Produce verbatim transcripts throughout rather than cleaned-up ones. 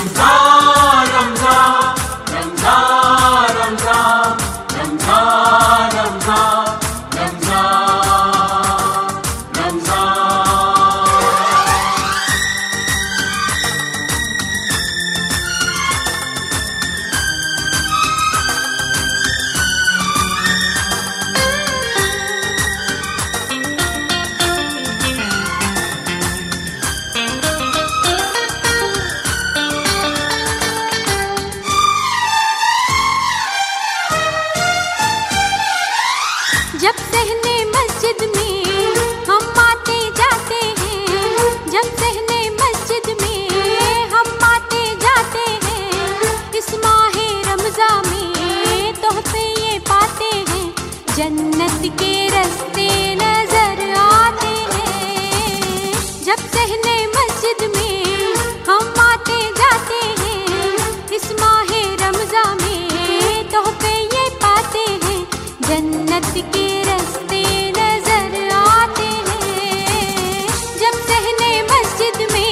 रमजान रमजान रमजान रमजान रमजान रमजान रमजान रमजान। जब सहने मस्जिद में हम आते जाते हैं, जब सहने मस्जिद में हम आते जाते हैं, इस माहे रमज़ान में तोहफे ये पाते हैं, जन्नत के रास्ते नजर आते हैं। जब सहने मस्जिद में हम आते जाते हैं, इस माहे रमज़ान में तोहफे ये पाते हैं, जन्नत के रास्ते नजर आते हैं। जब सहने मस्जिद में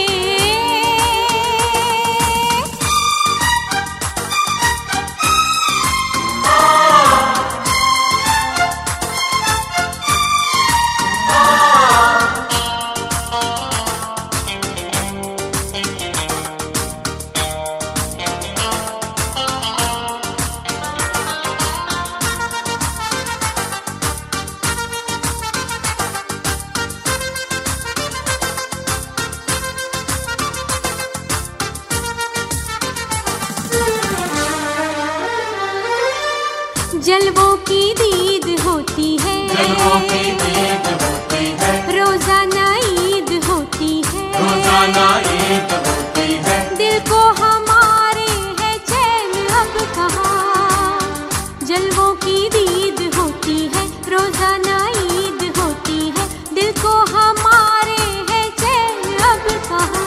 जलवों की दीद होती है, जलवों की दीद होती है, रोजाना ईद होती है, रोजाना ईद होती है, दिल को हमारे है चैन अब कहाँ। जलवों की दीद होती है, रोजाना ईद होती है, दिल को हमारे है चैन अब कहाँ।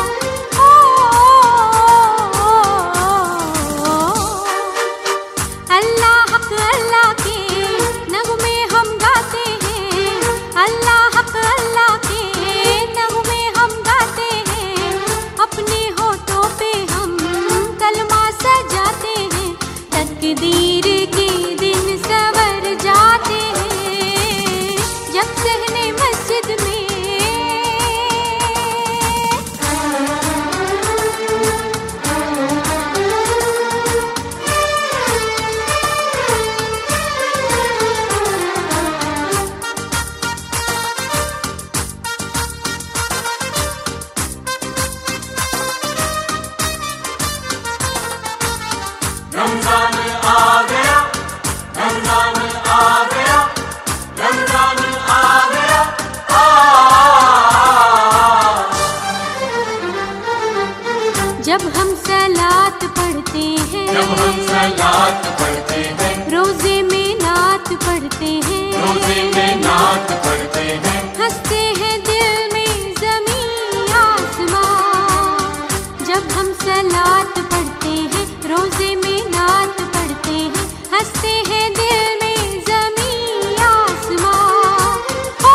अल्लाह अल्लाह के नगमे हम गाते हैं, अल्लाह अल्लाह के नगमे हम गाते हैं, अपने होठों पे हम कलमा सजाते हैं, तकदीर के दिन सवर जाते हैं। जब सहने मस्जिद में रमजान आ गया, रमजान आ गया, रमजान आ गया, आ। जब हम सलात पढ़ते हैं, जब हम सलात पढ़ते हैं, रोजे में नात पढ़ते हैं, रोजे में नात पढ़ते हैं, हंसते हैं दिल में ज़मीन आसमां। जब हम सलात पढ़ते हैं, रोजे में नात पढ़ते हैं, हंसते हैं दिल में ज़मीन आसमां। ओ,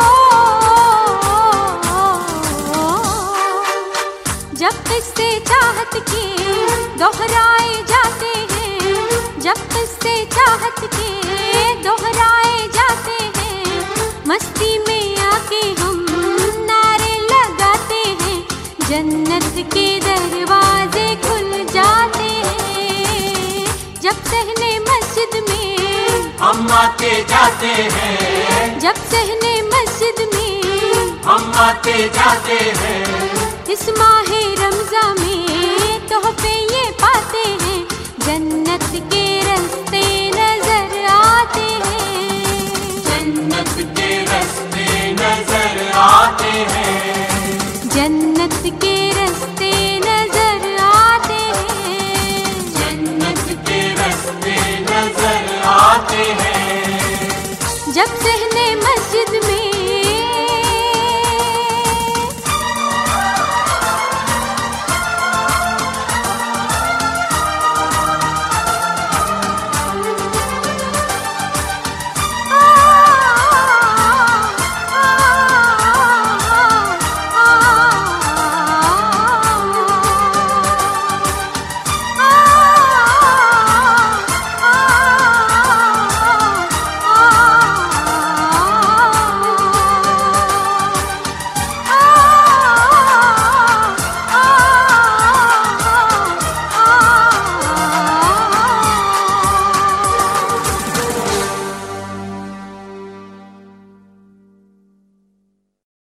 जब किस्से चाहत के दोहराए जाते हैं, जब किस्से चाहत के दोहराए जाते हैं, मस्ती में आके हम नारे लगाते हैं, जन्नत के दरवाजे खुल जाते हैं। जब सहने मस्जिद में हम आते जाते हैं, जब सहने मस्जिद में हम आते जाते हैं, इस माहे रमज़ान में तोहफे ये पाते हैं, जन्नत के रास्ते नजर आते हैं, जन्नत के रास्ते नजर आते हैं, जन्नत के रास्ते नजर आते हैं, जन्नत के रास्ते नजर आते हैं। जब सहने